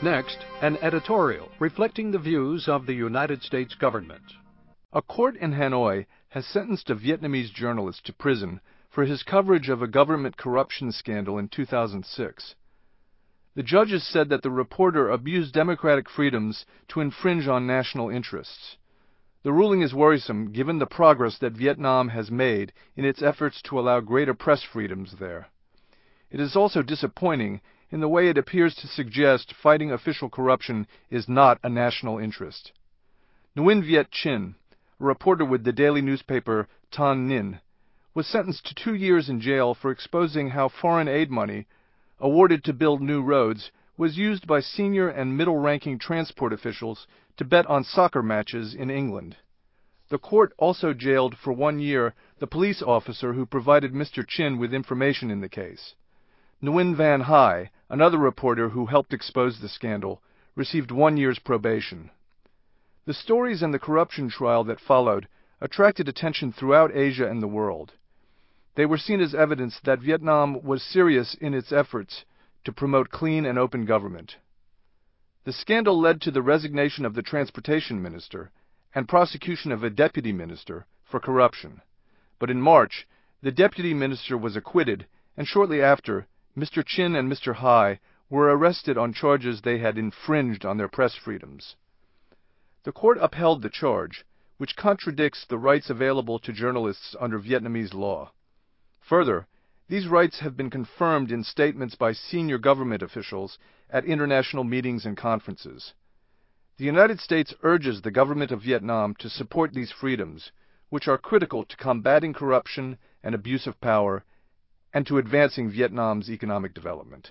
Next, an editorial reflecting the views of the United States government. A court in Hanoi has sentenced a Vietnamese journalist to prison for his coverage of a government corruption scandal in 2006. The judges said that the reporter abused democratic freedoms to infringe on national interests. The ruling is worrisome given the progress that Vietnam has made in its efforts to allow greater press freedoms there. It is also disappointing in the way it appears to suggest fighting official corruption is not a national interest. Nguyen Viet Chin, a reporter with the daily newspaper Thanh Ninh, was sentenced to 2 years in jail for exposing how foreign aid money, awarded to build new roads, was used by senior and middle-ranking transport officials to bet on soccer matches in England. The court also jailed for 1 year the police officer who provided Mr. Chin with information in the case. Nguyen Van Hai, another reporter who helped expose the scandal, received 1 year's probation. The stories and the corruption trial that followed attracted attention throughout Asia and the world. They were seen as evidence that Vietnam was serious in its efforts to promote clean and open government. The scandal led to the resignation of the transportation minister and prosecution of a deputy minister for corruption. But in March, the deputy minister was acquitted, and shortly after, Mr. Chin and Mr. Hai were arrested on charges they had infringed on their press freedoms. The court upheld the charge, which contradicts the rights available to journalists under Vietnamese law. Further, these rights have been confirmed in statements by senior government officials at international meetings and conferences. The United States urges the government of Vietnam to support these freedoms, which are critical to combating corruption and abuse of power, and to advancing Vietnam's economic development.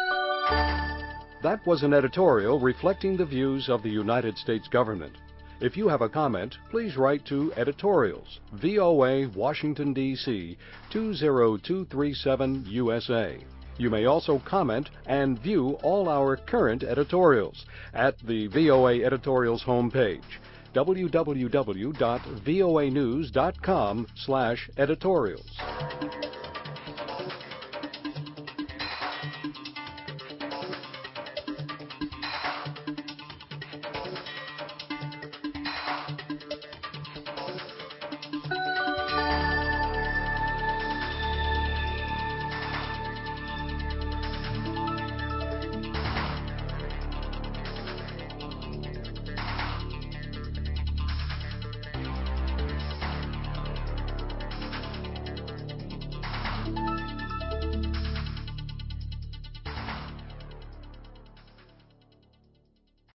That was an editorial reflecting the views of the United States government. If you have a comment, please write to Editorials, VOA, Washington, D.C. 20237 USA. You may also comment and view all our current editorials at the VOA Editorials homepage, www.voanews.com/editorials.